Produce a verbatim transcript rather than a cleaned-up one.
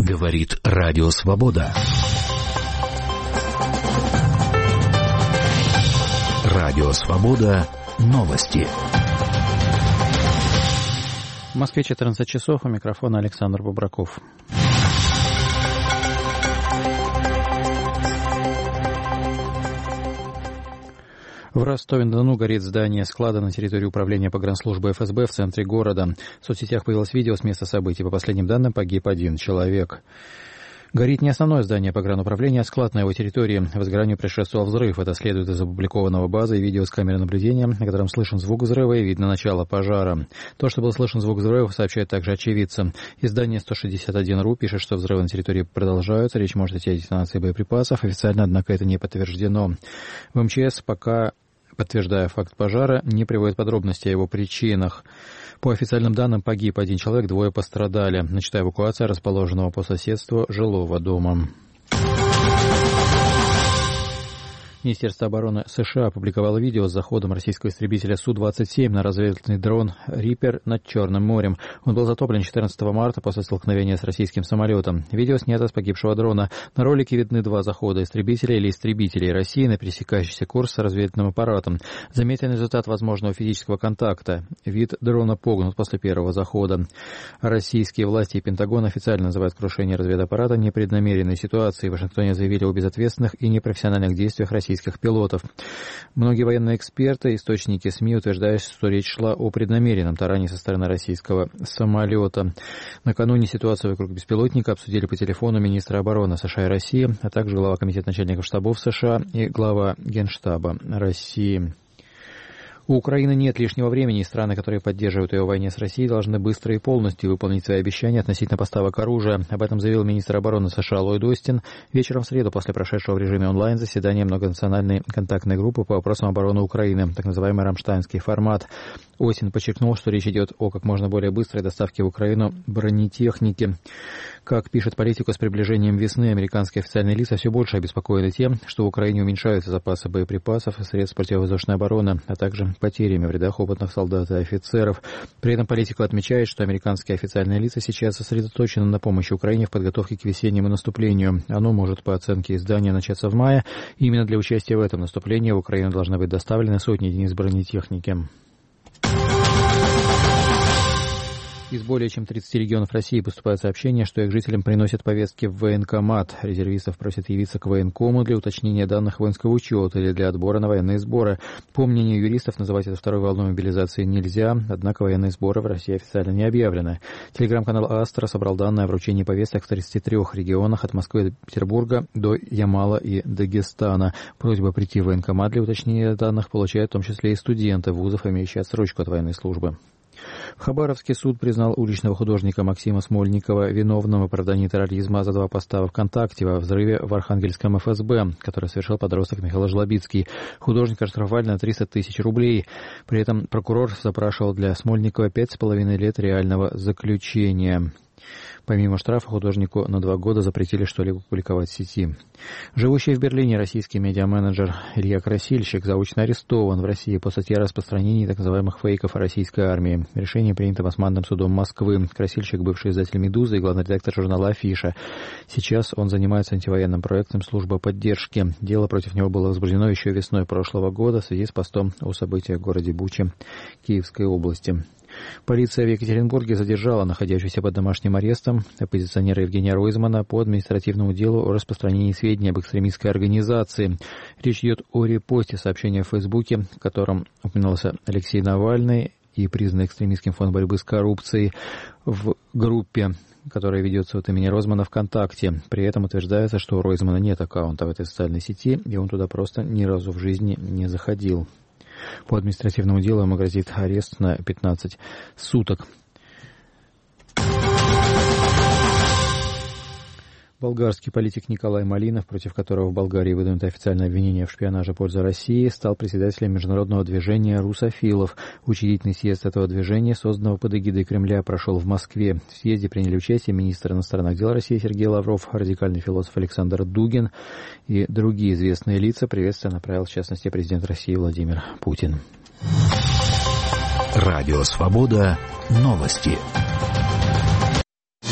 Говорит Радио Свобода. Радио Свобода. Новости. В Москве четырнадцать часов, у микрофона Александр Бобраков. В Ростове-на-Дону горит здание склада на территории управления погранслужбы эф эс бэ в центре города. В соцсетях появилось видео с места событий. По последним данным, погиб один человек. Горит не основное здание погрануправления, а склад на его территории. Возгоранию предшествовал взрыв. Это следует из опубликованного базы и видео с камеры наблюдения, на котором слышен звук взрыва и видно начало пожара. То, что был слышен звук взрыва, сообщает также очевидцы. Издание сто шестьдесят один точка ру пишет, что взрывы на территории продолжаются. Речь может идти о детонации боеприпасов. Официально, однако, это не подтверждено. В эм че эс пока, подтверждая факт пожара, не приводит подробности о его причинах. По официальным данным, погиб один человек, двое пострадали. Начата эвакуация расположенного по соседству жилого дома. Министерство обороны США опубликовало видео с заходом российского истребителя Су двадцать семь на разведывательный дрон «Риппер» над Черным морем. Он был затоплен четырнадцатого марта после столкновения с российским самолетом. Видео снято с погибшего дрона. На ролике видны два захода истребителя или истребителей России на пересекающийся курс с разведывательным аппаратом. Заметен результат возможного физического контакта. Вид дрона погнут после первого захода. Российские власти и Пентагон официально называют крушение разведаппарата непреднамеренной ситуацией. В Вашингтоне заявили о безответственных и непрофессиональных действиях российских пилотов. Многие военные эксперты, источники СМИ утверждают, что речь шла о преднамеренном таране со стороны российского самолета. Накануне ситуацию вокруг беспилотника обсудили по телефону министры обороны США и России, а также глава комитета начальников штабов США и глава Генштаба России. У Украины нет лишнего времени, и страны, которые поддерживают ее в войне с Россией, должны быстро и полностью выполнить свои обещания относительно поставок оружия. Об этом заявил министр обороны США Ллойд Остин вечером в среду после прошедшего в режиме онлайн заседания многонациональной контактной группы по вопросам обороны Украины, так называемый рамштайнский формат. Остин подчеркнул, что речь идет о как можно более быстрой доставке в Украину бронетехники. Как пишет Политико, с приближением весны американские официальные лица все больше обеспокоены тем, что в Украине уменьшаются запасы боеприпасов и средств противовоздушной обороны, а также потерями в рядах опытных солдат и офицеров. При этом Политико отмечает, что американские официальные лица сейчас сосредоточены на помощи Украине в подготовке к весеннему наступлению. Оно может, по оценке издания, начаться в мае. И именно для участия в этом наступлении в Украину должны быть доставлены сотни единиц бронетехники. Из более чем тридцати регионов России поступают сообщения, что их жителям приносят повестки в военкомат. Резервистов просят явиться к военкому для уточнения данных воинского учета или для отбора на военные сборы. По мнению юристов, называть это второй волной мобилизации нельзя, однако военные сборы в России официально не объявлены. Телеграм-канал «Астра» собрал данные о вручении повесток в тридцати трёх регионах от Москвы до Петербурга до Ямала и Дагестана. Просьба прийти в военкомат для уточнения данных получают в том числе и студенты вузов, имеющие отсрочку от военной службы. В Хабаровске суд признал уличного художника Максима Смольникова виновным в оправдании терроризма за два поста ВКонтакте во взрыве в Архангельском эф эс бэ, который совершил подросток Михаил Жлобицкий. Художника оштрафовали на триста тысяч рублей. При этом прокурор запрашивал для Смольникова пять с половиной лет реального заключения. Помимо штрафа, художнику на два года запретили что-либо публиковать в сети. Живущий в Берлине российский медиаменеджер Илья Красильщик заочно арестован в России по статье о распространении так называемых фейков о российской армии. Решение принято Басманным судом Москвы. Красильщик, бывший издатель «Медузы» и главный редактор журнала «Афиша». Сейчас он занимается антивоенным проектом «Служба поддержки». Дело против него было возбуждено еще весной прошлого года в связи с постом о событиях в городе Буча Киевской области. Полиция в Екатеринбурге задержала находящегося под домашним арестом оппозиционера Евгения Ройзмана по административному делу о распространении сведений об экстремистской организации. Речь идет о репосте сообщения в Фейсбуке, в котором упоминался Алексей Навальный и признанный экстремистским фонд борьбы с коррупцией в группе, которая ведется от имени Ройзмана ВКонтакте. При этом утверждается, что у Ройзмана нет аккаунта в этой социальной сети, и он туда просто ни разу в жизни не заходил. По административному делу ему грозит арест на пятнадцать суток. Болгарский политик Николай Малинов, против которого в Болгарии выдвинуто официальное обвинение в шпионаже в пользу России, стал председателем международного движения русофилов. Учредительный съезд этого движения, созданного под эгидой Кремля, прошел в Москве. В съезде приняли участие министр иностранных дел России Сергей Лавров, радикальный философ Александр Дугин и другие известные лица. Приветствие направил, в частности, президент России Владимир Путин. Радио «Свобода». Новости.